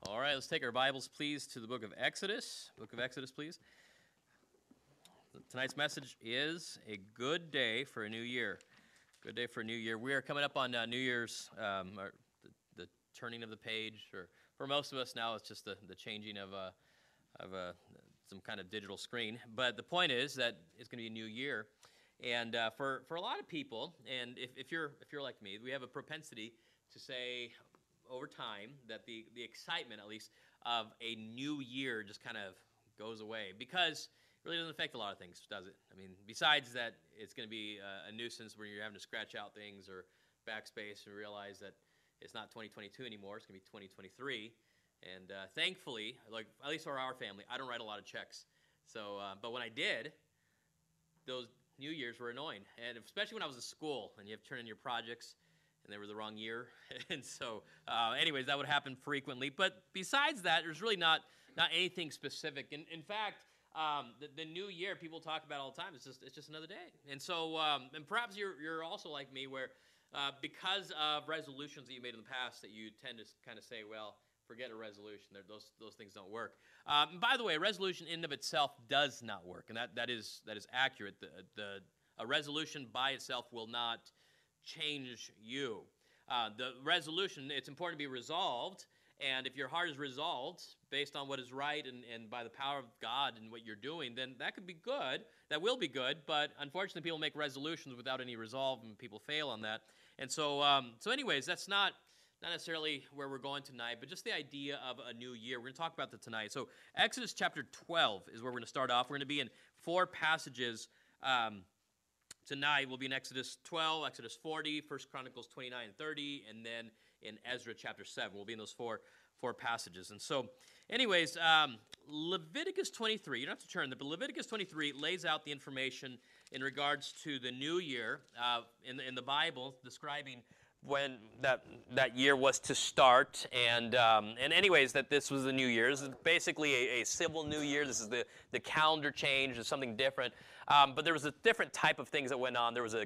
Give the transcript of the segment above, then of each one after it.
All right, let's take our Bibles, please, to the book of Exodus. Book of Exodus, please. Tonight's message is a good day for a new year. Good day for a new year. We are coming up on New Year's, the turning of the page. Or for most of us now, it's just the changing of some kind of digital screen. But the point is that it's going to be a new year. And for a lot of people, and if you're like me, we have a propensity to say over time that the excitement, at least, of a new year just kind of goes away because it really doesn't affect a lot of things, does it? I mean, besides that, it's going to be a nuisance where you're having to scratch out things or backspace and realize that it's not 2022 anymore. It's going to be 2023. And thankfully, like at least for our family, I don't write a lot of checks. So, but when I did, those New Year's were annoying, and especially when I was in school and you have to turn in your projects. And they were the wrong year, and so anyways, that would happen frequently. But besides that, there's really not anything specific. In fact, the new year people talk about all the time. It's just another day. And so, and perhaps you're also like me, where because of resolutions that you made in the past, that you tend to kind of say, well, forget a resolution. Those things don't work. By the way, a resolution in and of itself does not work, and that is accurate. A resolution by itself will not change you. The resolution, it's important to be resolved, and if your heart is resolved based on what is right and by the power of God and what you're doing, then that could be good. That will be good, but unfortunately people make resolutions without any resolve, and people fail on that. And so, anyways, that's not necessarily where we're going tonight, but just the idea of a new year. We're going to talk about that tonight. So Exodus chapter 12 is where we're going to start off. We're going to be in four passages. Tonight we'll be in Exodus 12, Exodus 40, 1 Chronicles 29 and 30, and then in Ezra chapter 7. We'll be in those four passages. And so, anyways, Leviticus 23, you don't have to turn there, but Leviticus 23 lays out the information in regards to the new year in the Bible, describing when that year was to start, and anyways, that this was the new year. This is basically a civil new year. This is the calendar change. It's something different. But there was a different type of things that went on. There was a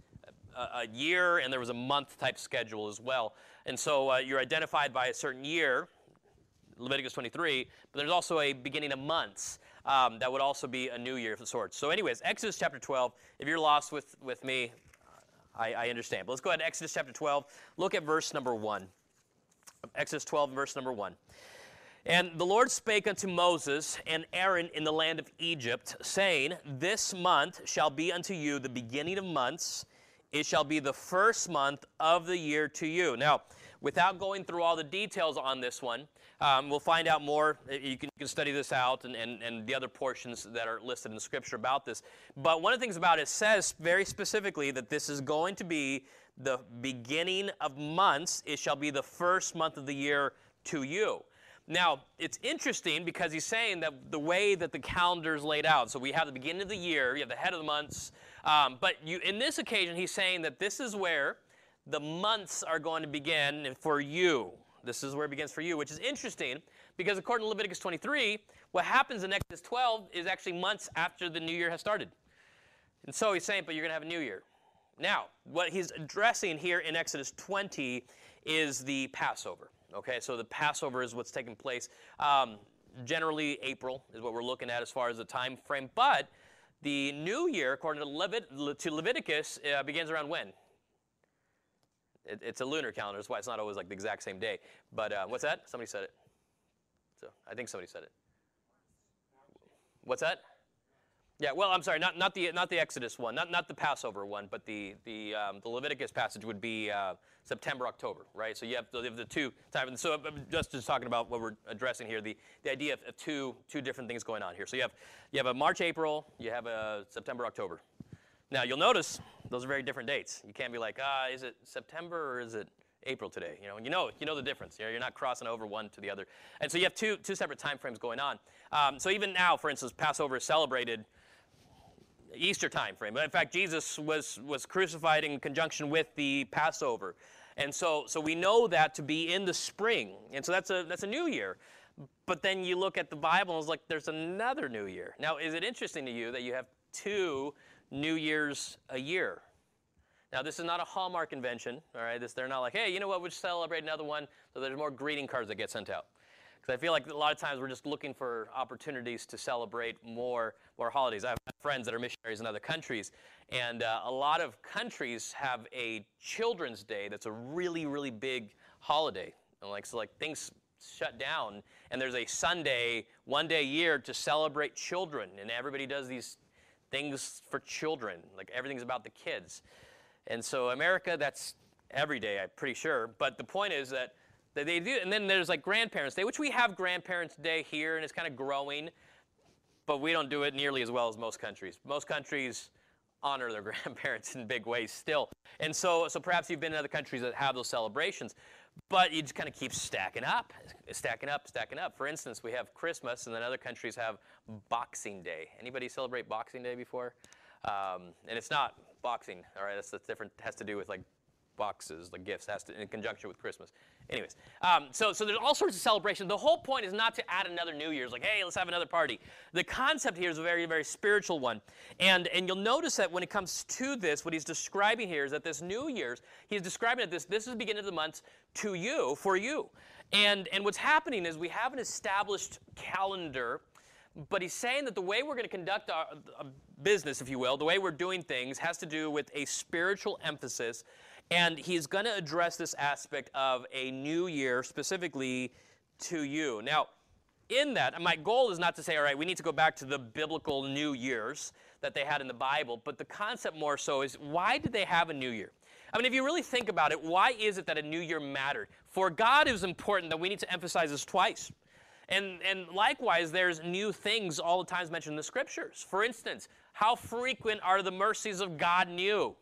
year and there was a month type schedule as well. And so you're identified by a certain year, Leviticus 23, but there's also a beginning of months that would also be a new year of the sort. So anyways, Exodus chapter 12, if you're lost with me, I understand. But let's go ahead to Exodus chapter 12. Look at verse number 1. Exodus 12, verse number 1. And the Lord spake unto Moses and Aaron in the land of Egypt, saying, This month shall be unto you the beginning of months. It shall be the first month of the year to you. Now, without going through all the details on this one, we'll find out more. You can study this out and the other portions that are listed in the Scripture about this. But one of the things about it says very specifically that this is going to be the beginning of months. It shall be the first month of the year to you. Now, it's interesting because he's saying that the way that the calendar is laid out, so we have the beginning of the year, you have the head of the months, but in this occasion, he's saying that this is where the months are going to begin for you. This is where it begins for you, which is interesting because according to Leviticus 23, what happens in Exodus 12 is actually months after the new year has started. And so he's saying, but you're going to have a new year. Now, what he's addressing here in Exodus 20 is the Passover. Okay, so the Passover is what's taking place. Generally, April is what we're looking at as far as the time frame. But the new year, according to Leviticus, begins around when? It's a lunar calendar. That's why it's not always like the exact same day. But what's that? Somebody said it. So I think somebody said it. What's that? Yeah, well, I'm sorry, not the Exodus one, not the Passover one, but the Leviticus passage would be September, October, right? So you have the two times. So I'm just talking about what we're addressing here, the idea of two different things going on here. So you have a March, April, you have a September, October. Now you'll notice those are very different dates. You can't be like, is it September or is it April today? You know the difference. You're not crossing over one to the other. And so you have two separate time frames going on. So even now, for instance, Passover is celebrated Easter time frame. In fact, Jesus was crucified in conjunction with the Passover. And so we know that to be in the spring. And so that's a new year. But then you look at the Bible and it's like there's another new year. Now, is it interesting to you that you have two New Years a year? Now, this is not a Hallmark invention, all right? They're not like, hey, you know what, we'll celebrate another one, so there's more greeting cards that get sent out. Because I feel like a lot of times we're just looking for opportunities to celebrate more holidays. I have friends that are missionaries in other countries, and a lot of countries have a Children's Day that's a really, really big holiday. And so things shut down, and there's a Sunday, one day a year to celebrate children, and everybody does these things for children. Like everything's about the kids. And so America, that's every day, I'm pretty sure. But the point is that they do, and then there's like Grandparents' Day, which we have Grandparents' Day here, and it's kind of growing, but we don't do it nearly as well as most countries. Most countries honor their grandparents in big ways still. And so perhaps you've been in other countries that have those celebrations. But you just kind of keep stacking up. For instance, we have Christmas, and then other countries have Boxing Day. Anybody celebrate Boxing Day before? And it's not boxing, all right? That's different. It has to do with like boxes, like gifts, in conjunction with Christmas. Anyways, so there's all sorts of celebrations. The whole point is not to add another New Year's, like, hey, let's have another party. The concept here is a very, very spiritual one. And you'll notice that when it comes to this, what he's describing here is that this New Year's, he's describing that this is the beginning of the month to you, for you. And what's happening is we have an established calendar, but he's saying that the way we're going to conduct our business, if you will, the way we're doing things has to do with a spiritual emphasis. And he's going to address this aspect of a new year specifically to you. Now, in that, my goal is not to say, all right, we need to go back to the biblical New Years that they had in the Bible, but the concept more so is, why did they have a new year? I mean, if you really think about it, why is it that a new year mattered? For God, it was important that we need to emphasize this twice. And likewise, there's new things all the times mentioned in the Scriptures. For instance, how frequent are the mercies of God new?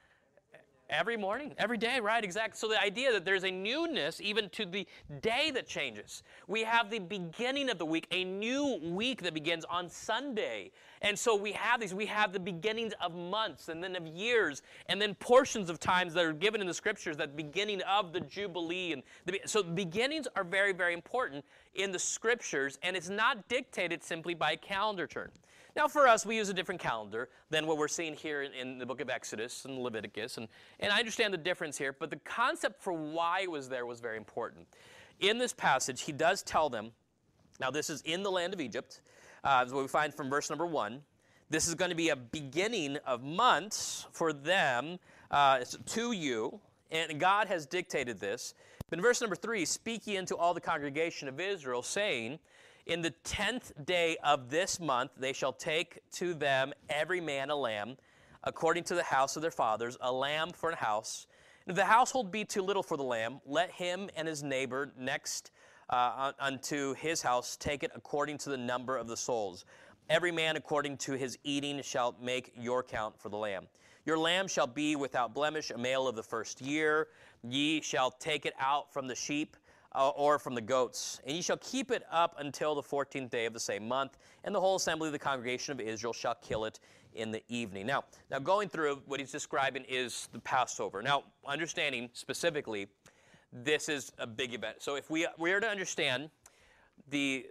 Every morning, every day, right, exactly. So the idea that there's a newness even to the day that changes. We have the beginning of the week, a new week that begins on Sunday. And so we have the beginnings of months and then of years and then portions of times that are given in the Scriptures, that beginning of the Jubilee. So beginnings are very, very important in the Scriptures, and it's not dictated simply by a calendar turn. Now, for us, we use a different calendar than what we're seeing here in the book of Exodus and Leviticus. And I understand the difference here, but the concept for why it was there was very important. In this passage, he does tell them, now this is in the land of Egypt, is what we find from verse number 1. This is going to be a beginning of months for them to you, and God has dictated this. But in verse number 3, speak ye unto all the congregation of Israel, saying, in the 10th day of this month, they shall take to them every man a lamb, according to the house of their fathers, a lamb for a house. And if the household be too little for the lamb, let him and his neighbor next unto his house take it according to the number of the souls. Every man according to his eating shall make your count for the lamb. Your lamb shall be without blemish, a male of the first year. Ye shall take it out from the sheep, or from the goats, and ye shall keep it up until the 14th day of the same month, and the whole assembly of the congregation of Israel shall kill it in the evening. Now going through what he's describing is the Passover. Now, understanding specifically, this is a big event. So if we are to understand the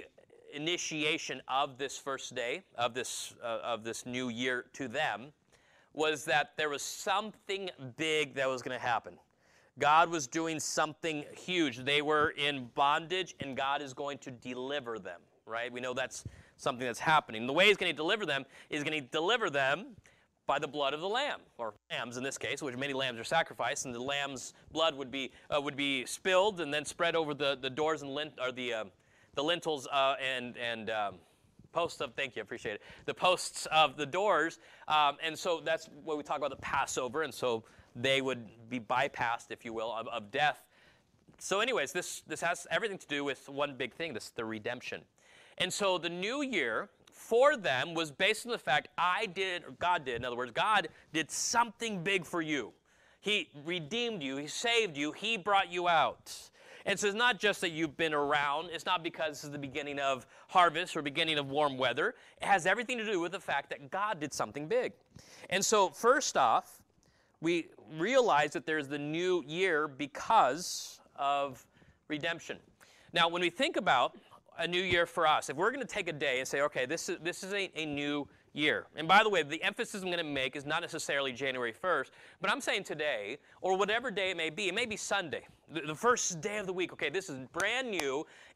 initiation of this first day of this new year to them, was that there was something big that was going to happen. God was doing something huge. They were in bondage, and God is going to deliver them, right? We know that's something that's happening. The way he's going to deliver them is going to deliver them by the blood of the lamb, or lambs in this case, which many lambs are sacrificed, and the lamb's blood would be spilled and then spread over the doors and the lintels and posts of, thank you, I appreciate it, the posts of the doors, and so that's what we talk about the Passover, and so they would be bypassed, if you will, of death. So anyways, this has everything to do with one big thing, the redemption. And so the new year for them was based on the fact God did, in other words, God did something big for you. He redeemed you, he saved you, he brought you out. And so it's not just that you've been around, it's not because this is the beginning of harvest or beginning of warm weather. It has everything to do with the fact that God did something big. And so first off, we realize that there's the new year because of redemption. Now, when we think about a new year for us, if we're going to take a day and say, okay, this is a new year. And by the way, the emphasis I'm going to make is not necessarily January 1st, but I'm saying today, or whatever day it may be Sunday, the first day of the week. Okay, this is brand new,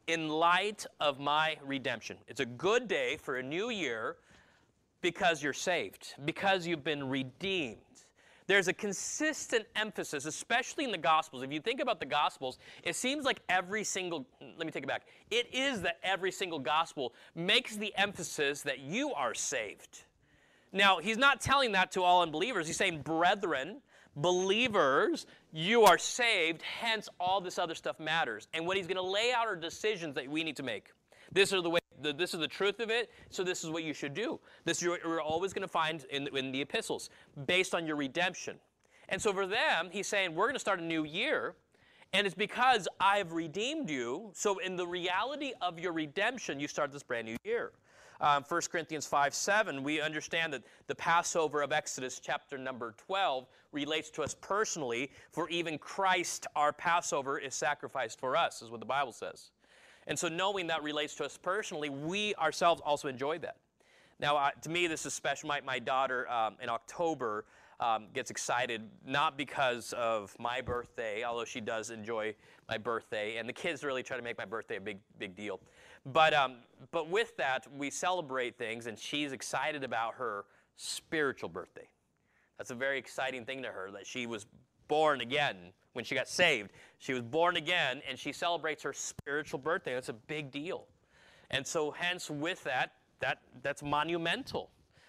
in light of my redemption. It's a good day for a new year because you're saved, because you've been redeemed. There's a consistent emphasis, especially in the Gospels. If you think about the Gospels, it seems like let me take it back. It is that every single Gospel makes the emphasis that you are saved. Now, he's not telling that to all unbelievers. He's saying, brethren, believers, you are saved, hence all this other stuff matters. And what he's going to lay out are decisions that we need to make. This is the truth of it, so this is what you should do. This you're always going to find in the epistles, based on your redemption. And so for them, he's saying, we're going to start a new year, and it's because I've redeemed you. So in the reality of your redemption, you start this brand new year. 1 Corinthians 5:7, we understand that the Passover of Exodus chapter number 12 relates to us personally, for even Christ, our Passover, is sacrificed for us, is what the Bible says. And so knowing that relates to us personally, we ourselves also enjoy that. Now, to me, this is special. My daughter in October gets excited, not because of my birthday, although she does enjoy my birthday, and the kids really try to make my birthday a big deal. But with that, we celebrate things, and she's excited about her spiritual birthday. That's a very exciting thing to her, that she was born again. When she got saved, she was born again, and she celebrates her spiritual birthday. That's a big deal. And so hence with that's monumental.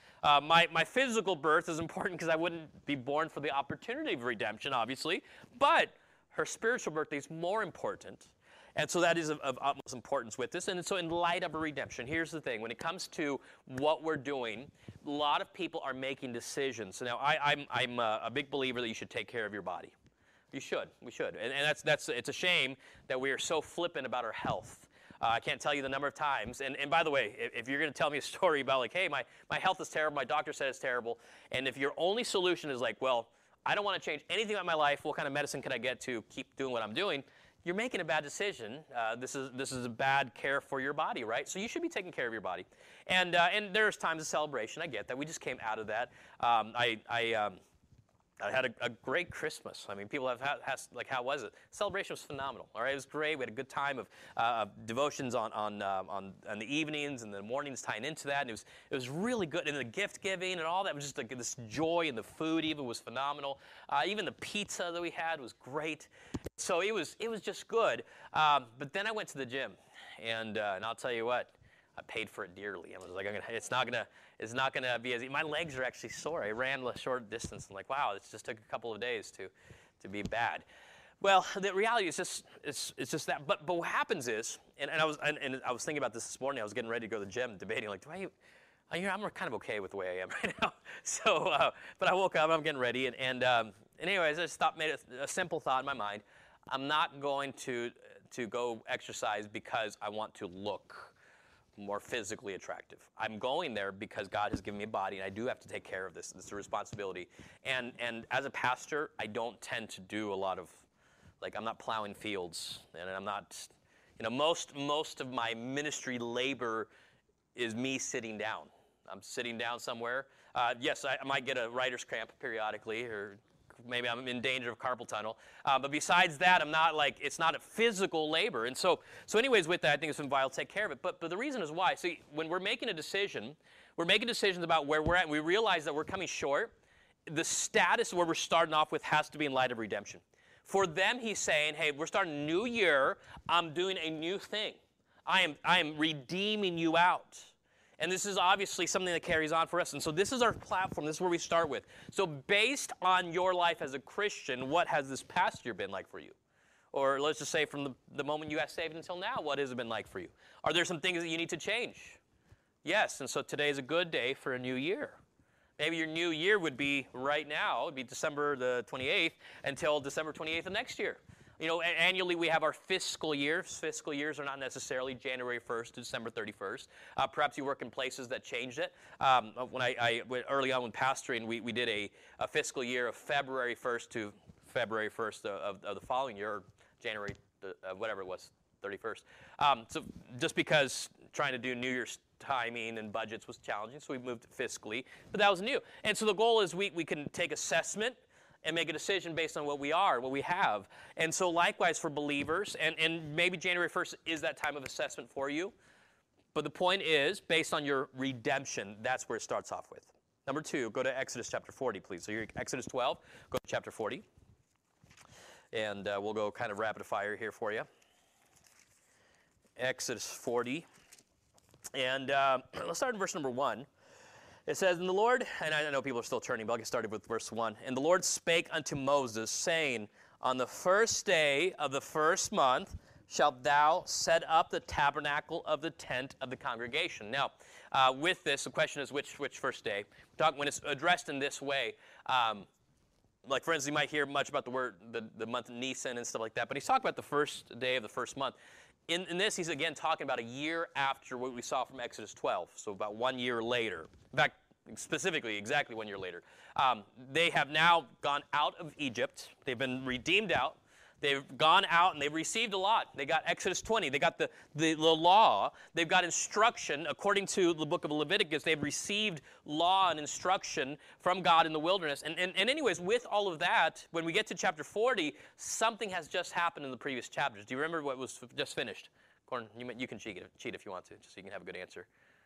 My physical birth is important because I wouldn't be born for the opportunity of redemption, obviously, but her spiritual birthday is more important. And so that is of utmost importance with this. And so in light of a redemption, here's the thing. When it comes to what we're doing, a lot of people are making decisions. So now I'm a big believer that you should take care of your body. You should. We should. And it's a shame that we are so flippant about our health. I can't tell you the number of times. And by the way, if you're going to tell me a story about like, hey, my health is terrible, my doctor said it's terrible, and if your only solution is like, well, I don't want to change anything about my life, what kind of medicine can I get to keep doing what I'm doing? You're making a bad decision. This is a bad care for your body, right? So you should be taking care of your body. And there's times of celebration. I get that. We just came out of that. I had a great Christmas. I mean, people have like, how was it? Celebration was phenomenal. All right, it was great. We had a good time of devotions on the evenings and the mornings tying into that, and it was really good. And the gift giving and all that was just like this joy, and the food even was phenomenal. Even the pizza that we had was great. So it was just good. But then I went to the gym, and I'll tell you what. I paid for it dearly. I was like, it's not gonna be as easy. My legs are actually sore. I ran a short distance. I'm like, wow, it just took a couple of days to be bad. Well, the reality is it's just that. But what happens is, and I was thinking about this morning. I was getting ready to go to the gym, debating like, I'm kind of okay with the way I am right now. So, but I woke up. I'm getting ready, and anyways, I just made a simple thought in my mind. I'm not going to go exercise because I want to look more physically attractive. I'm going there because God has given me a body, and I do have to take care of this. It's a responsibility. And as a pastor, I don't tend to do a lot of, like, I'm not plowing fields, and I'm not, most of my ministry labor is me sitting down. I'm sitting down somewhere. Yes, I might get a writer's cramp periodically, or maybe I'm in danger of carpal tunnel. But besides that, I'm not like, it's not a physical labor. And so anyways, with that, I think it's vital to take care of it. But the reason is why. See, when we're making a decision, we're making decisions about where we're at, and we realize that we're coming short. The status where we're starting off with has to be in light of redemption. For them, he's saying, hey, we're starting a new year. I'm doing a new thing. I am redeeming you out. And this is obviously something that carries on for us. And so this is our platform. This is where we start with. So based on your life as a Christian, what has this past year been like for you? Or let's just say from the moment you got saved until now, what has it been like for you? Are there some things that you need to change? Yes, and so today is a good day for a new year. Maybe your new year would be right now. It would be December the 28th until December 28th of next year. Annually we have our fiscal years. Fiscal years are not necessarily January 1st to December 31st. Perhaps you work in places that changed it. When early on when pastoring, we did a fiscal year of February 1st to February 1st of the following year, or January, whatever it was, 31st. So just because trying to do New Year's timing and budgets was challenging, so we moved fiscally, but that was new. And so the goal is we can take assessment and make a decision based on what we are, what we have. And so likewise for believers, and maybe January 1st is that time of assessment for you. But the point is, based on your redemption, that's where it starts off with. Number 2, go to Exodus chapter 40, please. So you're Exodus 12, go to chapter 40. And we'll go kind of rapid fire here for you. Exodus 40. And let's start in verse number 1. It says, and the Lord, and I know people are still turning, but I'll get started with verse 1. And the Lord spake unto Moses, saying, on the first day of the first month shalt thou set up the tabernacle of the tent of the congregation. Now, with this, the question is which first day? When it's addressed in this way, like for instance, you might hear much about the month Nisan and stuff like that, but he's talking about the first day of the first month. In this, he's again talking about a year after what we saw from Exodus 12, so about 1 year later. In fact, specifically, exactly 1 year later. They have now gone out of Egypt. They've been redeemed out. They've gone out and they've received a lot. They got Exodus 20. They got the law. They've got instruction. According to the book of Leviticus, they've received law and instruction from God in the wilderness. And anyways, with all of that, when we get to chapter 40, something has just happened in the previous chapters. Do you remember what was just finished? Gordon, you can cheat if you want to, just so you can have a good answer.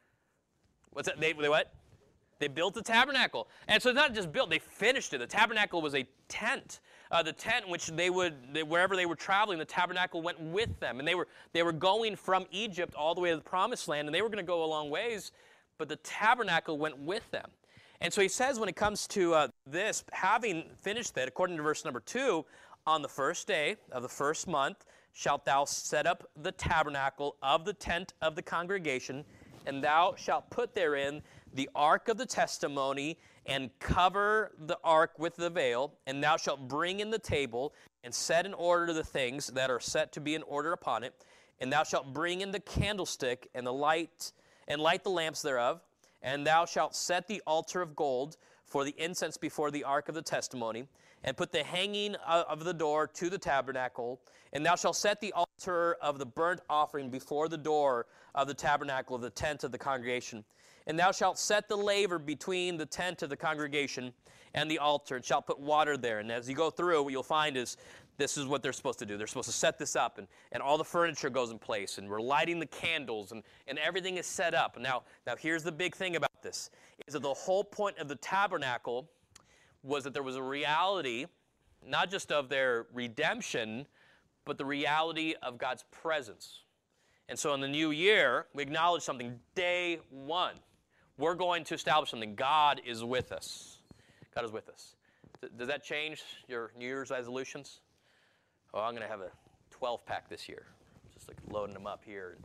What's that? They what? They built the tabernacle. And so it's not just built, they finished it. The tabernacle was a tent. The tent in which wherever they were traveling, the tabernacle went with them. And they were going from Egypt all the way to the promised land, and they were going to go a long ways, but the tabernacle went with them. And so he says when it comes to this, having finished that, according to verse number 2, on the first day of the first month shalt thou set up the tabernacle of the tent of the congregation, and thou shalt put therein the ark of the testimony, and cover the ark with the veil, and thou shalt bring in the table, and set in order the things that are set to be in order upon it, and thou shalt bring in the candlestick, and light the lamps thereof, and thou shalt set the altar of gold for the incense before the ark of the testimony, and put the hanging of the door to the tabernacle, and thou shalt set the altar of the burnt offering before the door of the tabernacle of the tent of the congregation. And thou shalt set the laver between the tent of the congregation and the altar, and shalt put water there. And as you go through, what you'll find is this is what they're supposed to do. They're supposed to set this up, and all the furniture goes in place, and we're lighting the candles, and everything is set up. And now here's the big thing about this, is that the whole point of the tabernacle was that there was a reality, not just of their redemption, but the reality of God's presence. And so in the new year, we acknowledge something. Day 1, we're going to establish something. God is with us. God is with us. Does that change your New Year's resolutions? Oh, I'm going to have a 12-pack this year. Just like loading them up here.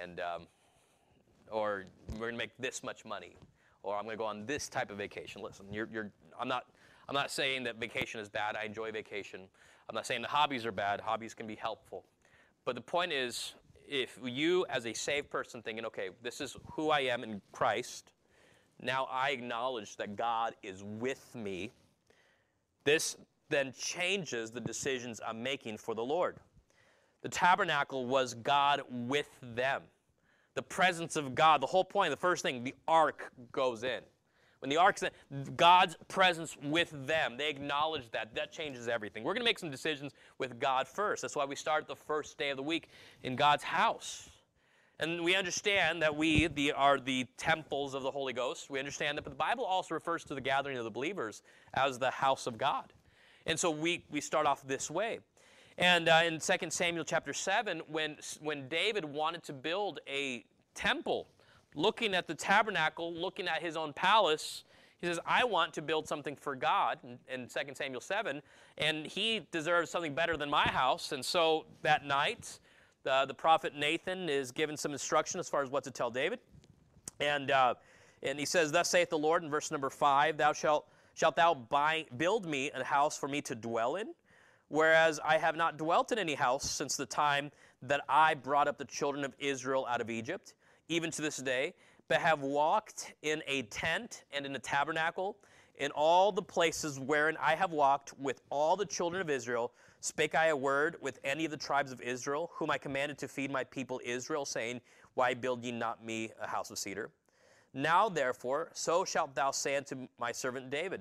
Or we're going to make this much money. Or I'm going to go on this type of vacation. Listen, I'm not saying that vacation is bad. I enjoy vacation. I'm not saying the hobbies are bad. Hobbies can be helpful. But the point is, if you as a saved person thinking, okay, this is who I am in Christ, now I acknowledge that God is with me, this then changes the decisions I'm making for the Lord. The tabernacle was God with them. The presence of God, the whole point, the first thing, the ark goes in. When the ark's in, God's presence with them, they acknowledge that. That changes everything. We're going to make some decisions with God first. That's why we start the first day of the week in God's house. And we understand that we are the temples of the Holy Ghost. We understand that, but the Bible also refers to the gathering of the believers as the house of God. And so we start off this way. And in 2 Samuel chapter 7, when David wanted to build a temple, looking at the tabernacle, looking at his own palace, he says, I want to build something for God in 2 Samuel 7, and he deserves something better than my house. And so that night, the prophet Nathan is given some instruction as far as what to tell David. And he says, thus saith the Lord in verse number 5, shalt thou build me a house for me to dwell in, whereas I have not dwelt in any house since the time that I brought up the children of Israel out of Egypt, even to this day, but have walked in a tent and in a tabernacle, in all the places wherein I have walked with all the children of Israel, spake I a word with any of the tribes of Israel, whom I commanded to feed my people Israel, saying, why build ye not me a house of cedar? Now therefore, so shalt thou say unto my servant David,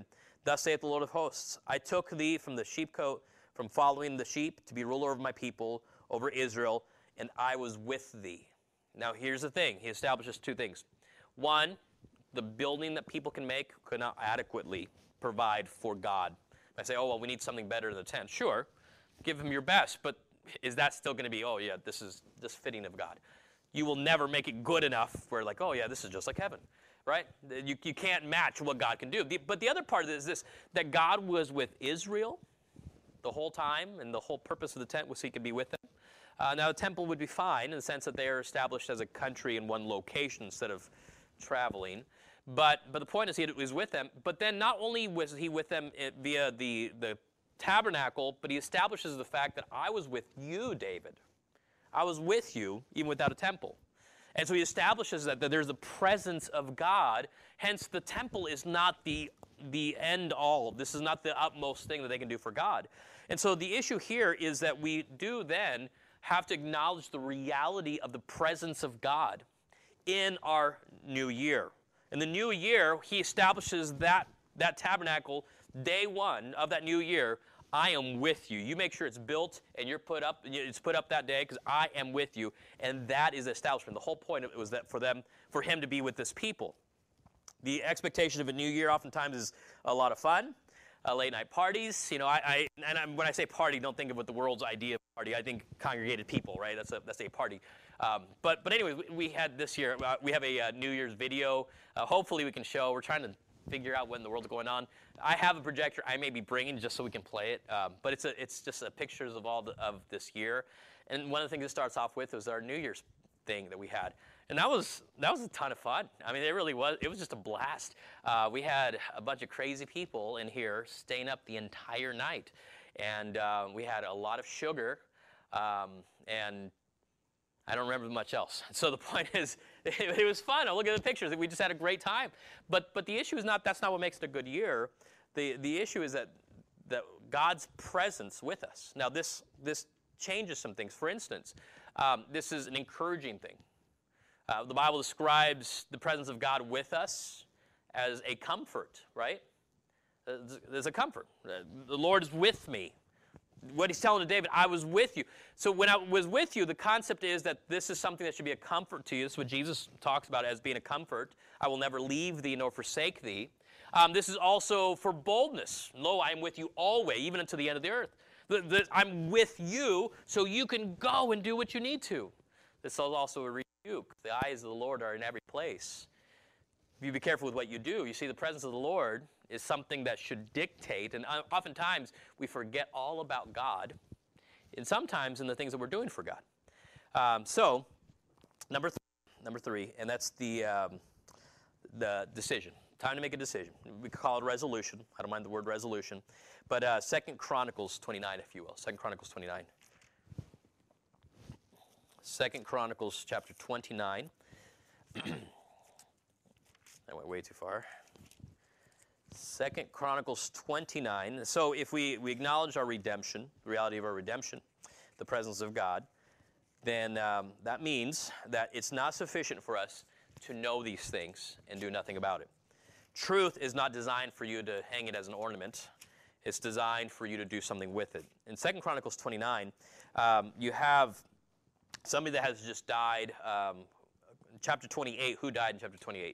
Thus saith the Lord of hosts, I took thee from the sheepcote, from following the sheep, to be ruler over my people, over Israel, and I was with thee. Now here's the thing. He establishes two things. One, the building that people can make could not adequately provide for God. I say, oh, well, we need something better than the tent. Sure, give him your best, but is that still going to be, oh, yeah, this is just fitting of God? You will never make it good enough where like, oh, yeah, this is just like heaven, right? You can't match what God can do. But the other part of it is this, that God was with Israel the whole time, and the whole purpose of the tent was he could be with them. Now, the temple would be fine in the sense that they are established as a country in one location instead of traveling. But the point is he was with them. But then not only was he with them via the tabernacle, but he establishes the fact that I was with you, David. I was with you even without a temple. And so he establishes that there's the presence of God. Hence, the temple is not the end all. This is not the utmost thing that they can do for God. And so the issue here is that we do then have to acknowledge the reality of the presence of God in our new year. In the new year, he establishes that tabernacle, day one of that new year, I am with you. You make sure it's built and it's put up that day because I am with you. And that is establishment. The whole point of it was that for him to be with this people. The expectation of a new year oftentimes is a lot of fun, late night parties. When I say party, don't think of what the world's idea of party. I think congregated people, right? That's a party. But anyway, we had this year, we have a New Year's video. Hopefully we can show. We're trying to figure out when the world's going on. I have a projector I may be bringing just so we can play it. But it's just pictures of of this year. And one of the things it starts off with was our New Year's thing that we had. And that was a ton of fun. I mean, it really was. It was just a blast. We had a bunch of crazy people in here staying up the entire night. And we had a lot of sugar. And I don't remember much else. So the point is, it was fun. I look at the pictures. We just had a great time. But the issue is that's not what makes it a good year. The issue is that God's presence with us. Now, this changes some things. For instance, this is an encouraging thing. The Bible describes the presence of God with us as a comfort, right? There's a comfort. The Lord is with me. What he's telling to David, I was with you. So when I was with you, the concept is that this is something that should be a comfort to you. This is what Jesus talks about as being a comfort. I will never leave thee nor forsake thee. This is also for boldness. Lo, I am with you always, even unto the end of the earth. I'm with you so you can go and do what you need to. This is also a rebuke. The eyes of the Lord are in every place. If you be careful with what you do, you see the presence of the Lord is something that should dictate, and oftentimes we forget all about God, and sometimes in the things that we're doing for God. So, number three, and that's the decision. Time to make a decision. We call it resolution. I don't mind the word resolution. But 2 Chronicles 29, if you will. 2 Chronicles 29. 2 Chronicles chapter 29. I went way too far. 2 Chronicles 29. So if we acknowledge our redemption, the reality of our redemption, the presence of God, then that means that it's not sufficient for us to know these things and do nothing about it. Truth is not designed for you to hang it as an ornament. It's designed for you to do something with it. In 2 Chronicles 29, you have somebody that has just died. Chapter 28, who died in chapter 28?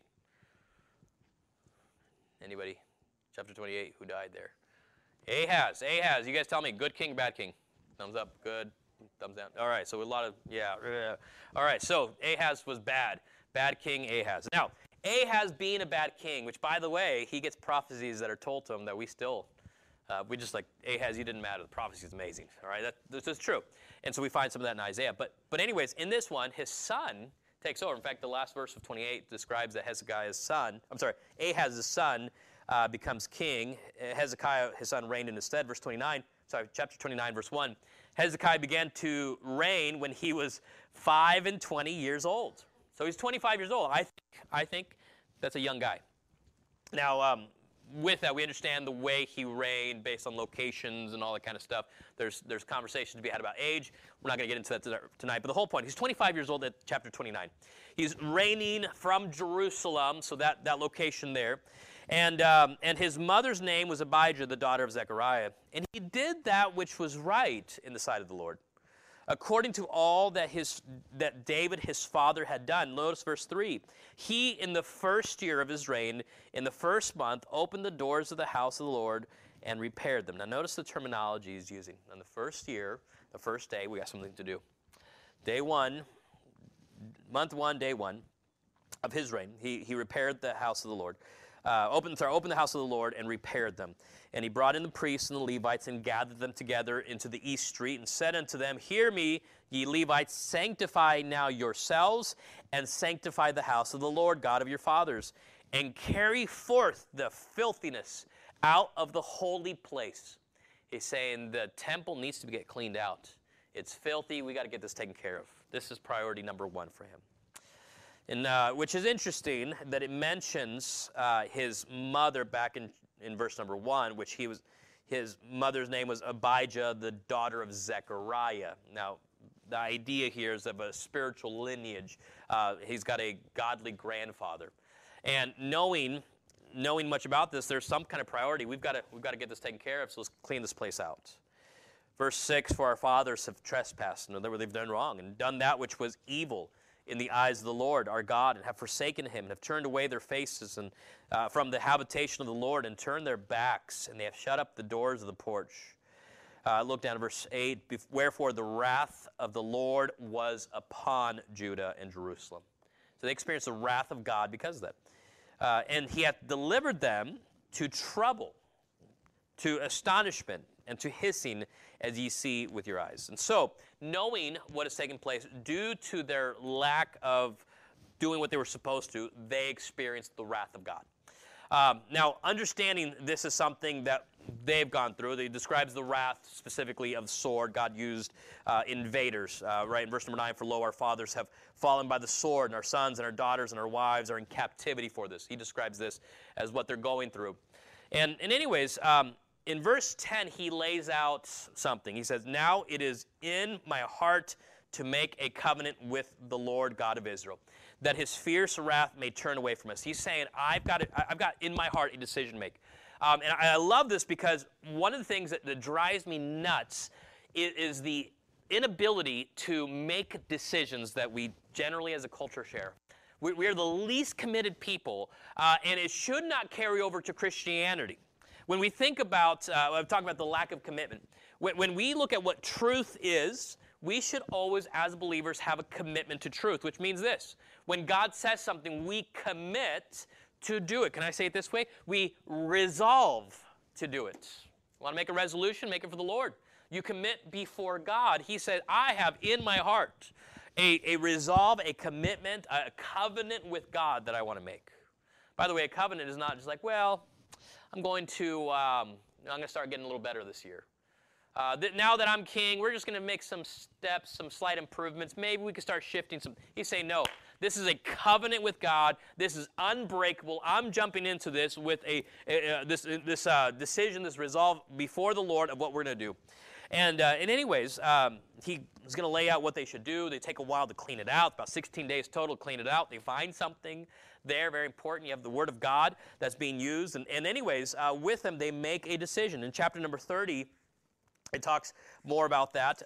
Anybody? Chapter 28, who died there? Ahaz. You guys tell me, good king, bad king? Thumbs up, good. Thumbs down. All right, so a lot of, yeah. All right, so Ahaz was bad. Bad king Ahaz. Now, Ahaz being a bad king, which, by the way, he gets prophecies that are told to him that we still, we just like, Ahaz, you didn't matter. The prophecy is amazing. All right, that's true. And so we find some of that in Isaiah. But anyways, in this one, his son takes over. In fact, the last verse of 28 describes that Ahaz's son becomes king. Hezekiah, his son, reigned in his stead. Chapter 29, verse 1. Hezekiah began to reign when he was 25 years old. So he's 25 years old. I think that's a young guy. Now, with that, we understand the way he reigned based on locations and all that kind of stuff. There's conversations to be had about age. We're not going to get into that tonight. But the whole point, he's 25 years old at chapter 29. He's reigning from Jerusalem, so that location there. And his mother's name was Abijah, the daughter of Zechariah. And he did that which was right in the sight of the Lord, according to all that David his father had done. Notice verse 3. He, in the first year of his reign, in the first month, opened the doors of the house of the Lord and repaired them. Now notice the terminology he's using. On the first year, the first day, we got something to do. Day one, month one, day one of his reign, he repaired the house of the Lord. Opened the house of the Lord and repaired them. And he brought in the priests and the Levites and gathered them together into the east street and said unto them, Hear me, ye Levites, sanctify now yourselves and sanctify the house of the Lord God of your fathers, and carry forth the filthiness out of the holy place. He's saying the temple needs to get cleaned out. It's filthy. We got to get this taken care of. This is priority number one for him. And which is interesting that it mentions his mother back in verse number 1, which his mother's name was Abijah, the daughter of Zechariah. Now, the idea here is of a spiritual lineage. He's got a godly grandfather. And knowing much about this, there's some kind of priority. We've got to get this taken care of, so let's clean this place out. Verse 6, For our fathers have trespassed, in other words, they've done wrong, and done that which was evil in the eyes of the Lord our God, and have forsaken him, and have turned away their faces and from the habitation of the Lord, and turned their backs, and they have shut up the doors of the porch. Look down at verse 8. Wherefore the wrath of the Lord was upon Judah and Jerusalem. So they experienced the wrath of God because of that. And he hath delivered them to trouble, to astonishment, and to hissing, as ye see with your eyes. And so, knowing what has taken place, due to their lack of doing what they were supposed to, they experienced the wrath of God. Now, understanding this is something that they've gone through. He describes the wrath specifically of the sword God used invaders. Right in verse number 9, For lo, our fathers have fallen by the sword, and our sons and our daughters and our wives are in captivity for this. He describes this as what they're going through. And anyways, in verse 10, he lays out something. He says, Now it is in my heart to make a covenant with the Lord God of Israel, that his fierce wrath may turn away from us. He's saying, I've got in my heart a decision to make. And I love this because one of the things that drives me nuts is the inability to make decisions that we generally as a culture share. We are the least committed people, and it should not carry over to Christianity. When we think about, I'm talking about the lack of commitment. When we look at what truth is, we should always, as believers, have a commitment to truth, which means this. When God says something, we commit to do it. Can I say it this way? We resolve to do it. Want to make a resolution? Make it for the Lord. You commit before God. He said, I have in my heart a resolve, a commitment, a covenant with God that I want to make. By the way, a covenant is not just like, well, I'm going to start getting a little better this year. Now that I'm king, we're just going to make some steps, some slight improvements. Maybe we can start shifting some. He's saying, no, this is a covenant with God. This is unbreakable. I'm jumping into this with this decision, this resolve before the Lord of what we're going to do. And anyways, he's going to lay out what they should do. They take a while to clean it out, about 16 days total to clean it out. They find something there, very important. You have the Word of God that's being used. And anyways, with them, they make a decision. In chapter number 30, it talks more about that.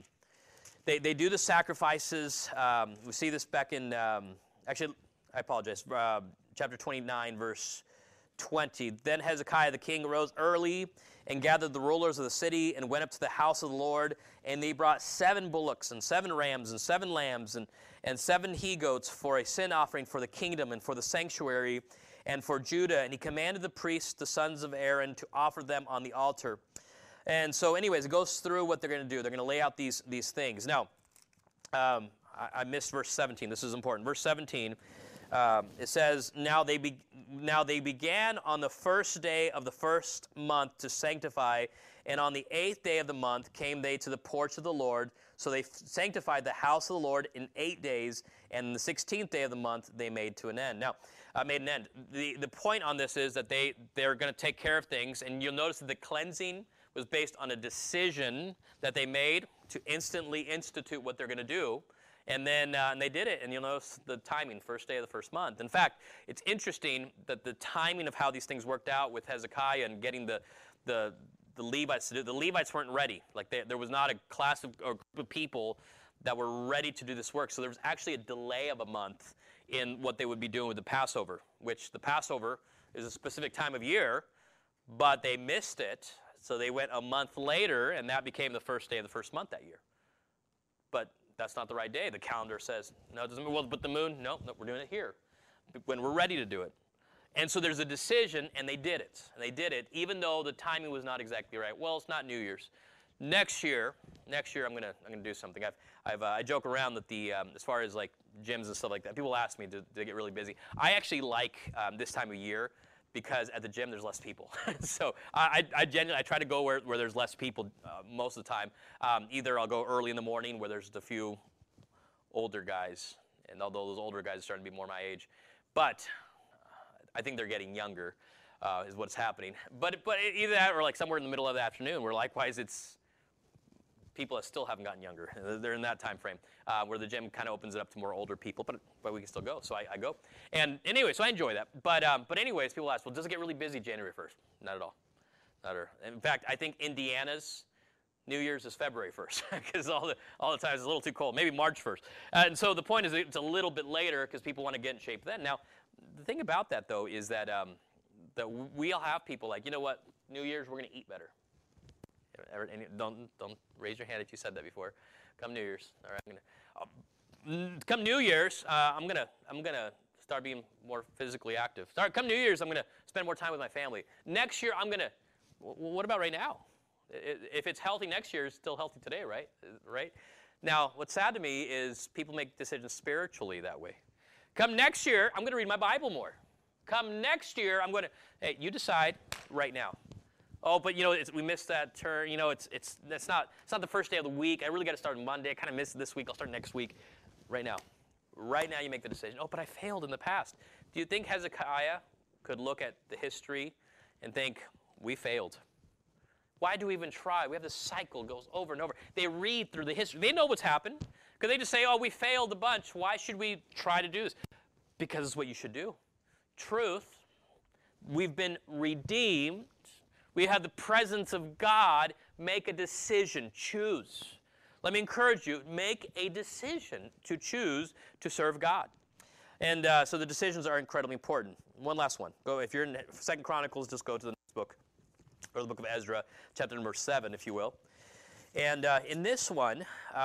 They do the sacrifices. We see this back in, actually, I apologize, chapter 29, verse 20. Then Hezekiah the king arose early and gathered the rulers of the city and went up to the house of the Lord, and they brought 7 bullocks and 7 rams and 7 lambs and 7 he-goats for a sin offering for the kingdom and for the sanctuary and for Judah. And he commanded the priests, the sons of Aaron, to offer them on the altar. And so anyways, it goes through what they're going to do. They're going to lay out these things. Now, I missed verse 17. This is important. Verse 17, it says, Now they began on the first day of the first month to sanctify, and on the 8th day of the month came they to the porch of the Lord. So they sanctified the house of the Lord in 8 days, and the 16th day of the month they made an end. The point on this is that they're going to take care of things, and you'll notice that the cleansing was based on a decision that they made to instantly institute what they're going to do. And then and they did it, and you'll notice the timing, first day of the first month. In fact, it's interesting that the timing of how these things worked out with Hezekiah and getting the Levites to do it. The Levites weren't ready. Like there was not a class or group of people that were ready to do this work. So there was actually a delay of a month in what they would be doing with the Passover, which the Passover is a specific time of year, but they missed it. So they went a month later, and that became the first day of the first month that year. But that's not the right day. The calendar says, no, it doesn't. Well, but the moon, no, we're doing it here when we're ready to do it. And so there's a decision, and they did it. And they did it, even though the timing was not exactly right. Well, it's not New Year's. Next year, I'm gonna do something. I joke around that as far as like gyms and stuff like that, people ask me to get really busy. I actually like this time of year because at the gym there's less people. So I genuinely try to go where there's less people most of the time. Either I'll go early in the morning where there's a few older guys, and although those older guys are starting to be more my age, but I think they're getting younger is what's happening. But either that or like somewhere in the middle of the afternoon where likewise it's people that still haven't gotten younger. They're in that time frame where the gym kind of opens it up to more older people, but we can still go. So I go. And anyway, so I enjoy that. But anyways, people ask, well, does it get really busy January 1st? Not at all. Not at all. In fact, I think Indiana's New Year's is February 1st because all the time it's a little too cold. Maybe March 1st. And so the point is it's a little bit later because people want to get in shape then. Now, the thing about that, though, is that we'll have people like, you know what, New Year's, we're going to eat better. Don't raise your hand if you said that before. Come New Year's, all right. Come New Year's, I'm gonna start being more physically active. Come New Year's, I'm gonna spend more time with my family. Next year, I'm gonna. What about right now? If it's healthy next year, it's still healthy today, right? Right. Now, what's sad to me is people make decisions spiritually that way. Come next year, I'm gonna read my Bible more. Come next year, I'm gonna. Hey, you decide right now. Oh, but you know, we missed that turn. You know, it's not the first day of the week. I really got to start on Monday. I kind of missed this week. I'll start next week. Right now, you make the decision. Oh, but I failed in the past. Do you think Hezekiah could look at the history and think we failed? Why do we even try? We have this cycle goes over and over. They read through the history. They know what's happened because they just say, oh, we failed a bunch. Why should we try to do this? Because it's what you should do. Truth. We've been redeemed. We have the presence of God. Make a decision. Choose. Let me encourage you. Make a decision to choose to serve God. And so the decisions are incredibly important. One last one. Go if you're in 2 Chronicles, just go to the next book, or the book of Ezra, chapter number 7, if you will. And in this one,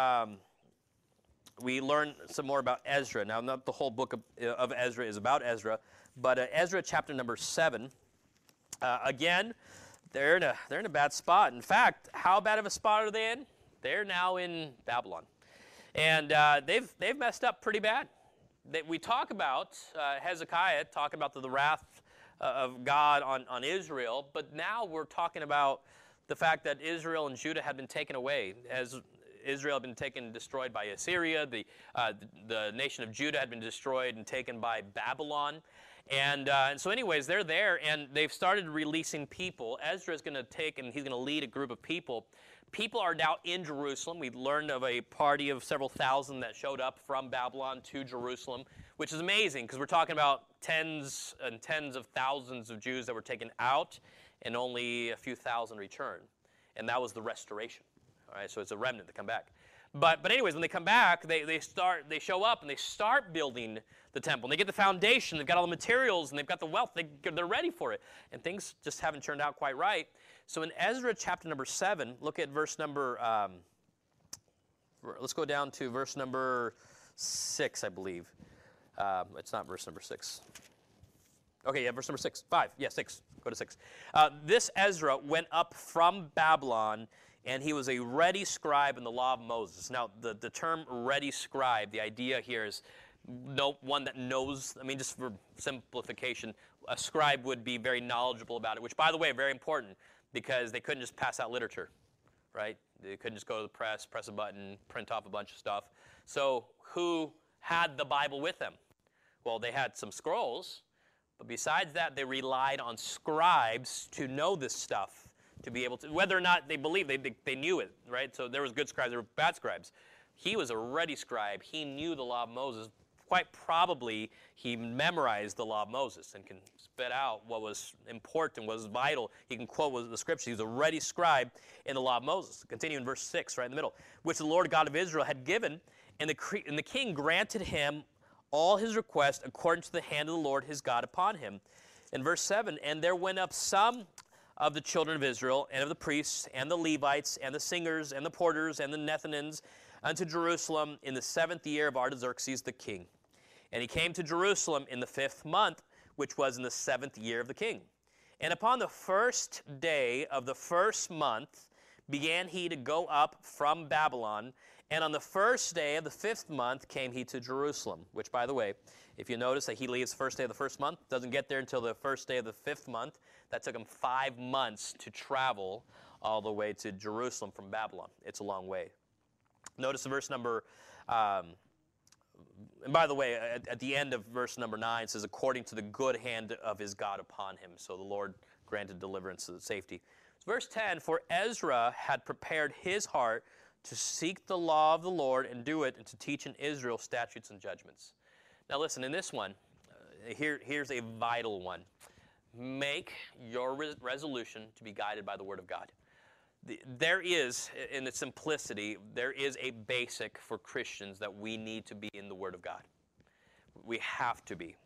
we learn some more about Ezra. Now, not the whole book of Ezra is about Ezra, but Ezra chapter number 7. Again, they're in a bad spot. In fact, how bad of a spot are they in? They're now in Babylon, and they've messed up pretty bad. We talk about Hezekiah talking about the wrath of God on Israel, but now we're talking about the fact that Israel and Judah had been taken away. As Israel had been destroyed by Assyria, the nation of Judah had been destroyed and taken by Babylon. And so anyways, they're there, and they've started releasing people. Ezra's going to take, and he's going to lead a group of people. People are now in Jerusalem. We learned of a party of several thousand that showed up from Babylon to Jerusalem, which is amazing because we're talking about tens and tens of thousands of Jews that were taken out and only a few thousand returned. And that was the restoration. All right, so it's a remnant to come back. But anyways, when they come back, they show up and they start building the temple. And they get the foundation, they've got all the materials, and they've got the wealth. They're ready for it. And things just haven't turned out quite right. So in Ezra chapter number 7, look at verse number, let's go down to verse number 6, I believe. It's not verse number 6. Okay, yeah, verse number 6. 5, yeah, 6. Go to 6. This Ezra went up from Babylon, and he was a ready scribe in the law of Moses. Now, the term ready scribe, the idea here is one that knows, I mean, just for simplification, a scribe would be very knowledgeable about it, which, by the way, very important, because they couldn't just pass out literature, right? They couldn't just go to the press a button, print off a bunch of stuff. So who had the Bible with them? Well, they had some scrolls, but besides that, they relied on scribes to know this stuff, to be able to, whether or not they believed, they knew it, right? So there was good scribes, there were bad scribes. He was a ready scribe. He knew the law of Moses. Quite probably, he memorized the law of Moses and can spit out what was important, what was vital. He can quote what the scriptures. He was a ready scribe in the law of Moses. Continue in verse 6, right in the middle. Which the Lord God of Israel had given, and the king granted him all his requests according to the hand of the Lord his God upon him. In verse 7, and there went up some of the children of Israel, and of the priests, and the Levites, and the singers, and the porters, and the Nethinims, unto Jerusalem in the 7th year of Artaxerxes the king. And he came to Jerusalem in the 5th month, which was in the 7th year of the king. And upon the first day of the 1st month began he to go up from Babylon, and on the first day of the 5th month came he to Jerusalem, which, by the way, if you notice that he leaves the first day of the 1st month, doesn't get there until the first day of the 5th month. That took him 5 months to travel all the way to Jerusalem from Babylon. It's a long way. Notice the verse number, and by the way, at the end of verse number 9, it says, according to the good hand of his God upon him. So the Lord granted deliverance and safety. Verse 10, for Ezra had prepared his heart to seek the law of the Lord and do it, and to teach in Israel statutes and judgments. Now listen, in this one, here's a vital one. Make your resolution to be guided by the Word of God. There is, in its simplicity, there is a basic for Christians that we need to be in the Word of God. We have to be.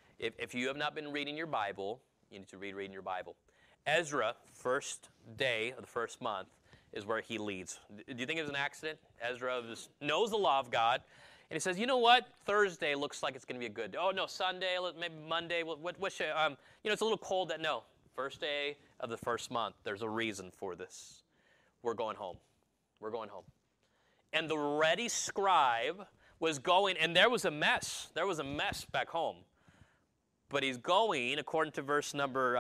If you have not been reading your Bible, you need to reading your Bible. Ezra, first day of the 1st month, is where he leads. Do you think it was an accident? Ezra knows the law of God, and he says, you know what? Thursday looks like it's going to be a good day. Oh, no, Sunday, maybe Monday. What should, it's a little cold. No, first day of the 1st month, there's a reason for this. We're going home. We're going home. And the ready scribe was going, and there was a mess. There was a mess back home. But he's going, according to verse number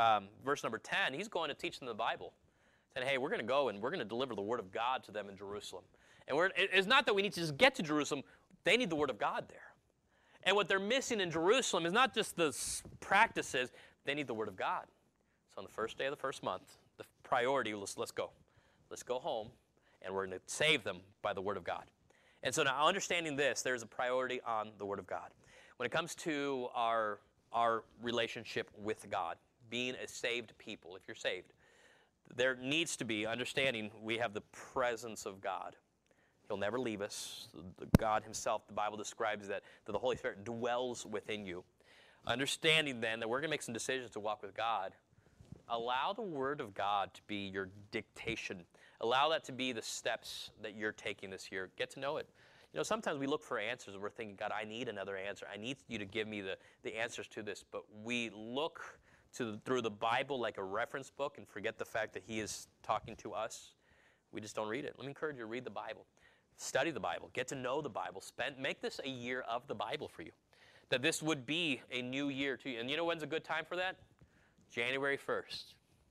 10, he's going to teach them the Bible. Saying, hey, we're going to go and we're going to deliver the Word of God to them in Jerusalem. And it's not that we need to just get to Jerusalem. They need the Word of God there. And what they're missing in Jerusalem is not just the practices. They need the Word of God. So on the first day of the 1st month, the priority was let's go. Let's go home, and we're going to save them by the Word of God. And so now understanding this, there's a priority on the Word of God. When it comes to our relationship with God, being a saved people, if you're saved, there needs to be understanding we have the presence of God. He'll never leave us. God himself, the Bible describes that the Holy Spirit dwells within you. Understanding then that we're going to make some decisions to walk with God, allow the Word of God to be your dictation. Allow that to be the steps that you're taking this year. Get to know it. You know, sometimes we look for answers and we're thinking, God, I need another answer. I need you to give me the answers to this. But we look through the Bible like a reference book and forget the fact that he is talking to us. We just don't read it. Let me encourage you to read the Bible. Study the Bible. Get to know the Bible. Make this a year of the Bible for you. That this would be a new year to you. And you know when's a good time for that? January 1st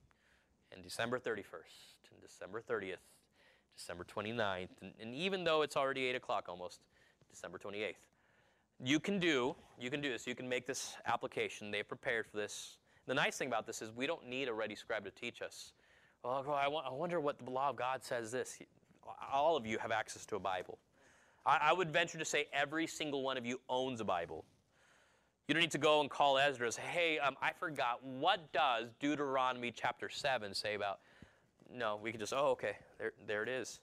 and December 31st and December 30th, December 29th, and even though it's already 8 o'clock almost, December 28th. You can do this. You can make this application. They've prepared for this. The nice thing about this is we don't need a ready scribe to teach us. Oh, I wonder what the law of God says this. All of you have access to a Bible. I would venture to say every single one of you owns a Bible. You don't need to go and call Ezra and say, hey, I forgot. What does Deuteronomy chapter 7 say about? No, we can just, okay, there it is.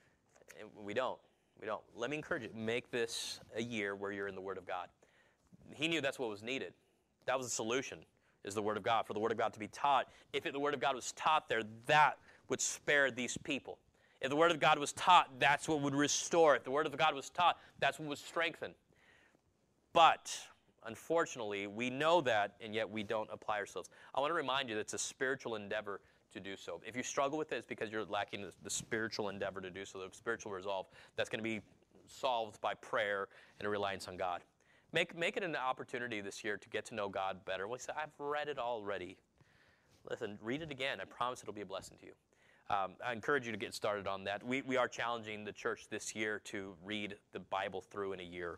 And we don't. Let me encourage you, make this a year where you're in the Word of God. He knew that's what was needed. That was the solution, is the Word of God, for the Word of God to be taught. If the Word of God was taught there, that would spare these people. If the Word of God was taught, that's what would restore. If the Word of God was taught, that's what would strengthen. But unfortunately, we know that, and yet we don't apply ourselves. I want to remind you that it's a spiritual endeavor to do so. If you struggle with it, it's because you're lacking the spiritual endeavor to do so, the spiritual resolve. That's going to be solved by prayer and a reliance on God. Make it an opportunity this year to get to know God better. Well, you say, I've read it already. Listen, read it again. I promise it'll be a blessing to you. I encourage you to get started on that. We are challenging the church this year to read the Bible through in a year.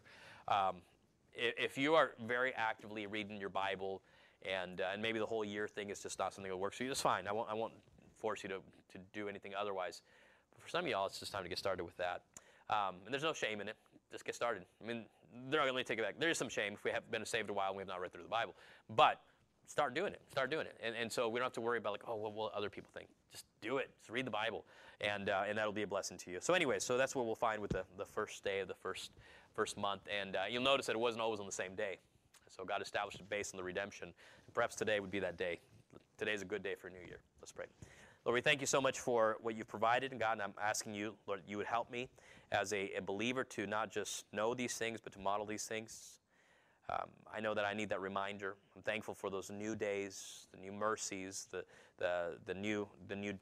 If you are very actively reading your Bible and maybe the whole year thing is just not something that works for you, that's fine. I won't force you to do anything otherwise. But for some of y'all, it's just time to get started with that. And there's no shame in it. Just get started. I mean, they're not going to take it back. There is some shame if we have been saved a while and we have not read through the Bible. But start doing it. Start doing it. And so we don't have to worry about like, oh, what will other people think? Just do it. Just read the Bible. And that'll be a blessing to you. So anyway, so that's what we'll find with the first day of the first month. And you'll notice that it wasn't always on the same day. So God established it based on the redemption. And perhaps today would be that day. Today's a good day for a new year. Let's pray. Lord, we thank you so much for what you've provided. And God, and I'm asking you, Lord, you would help me as a believer to not just know these things, but to model these things. I know that I need that reminder. I'm thankful for those new days, the new mercies, the new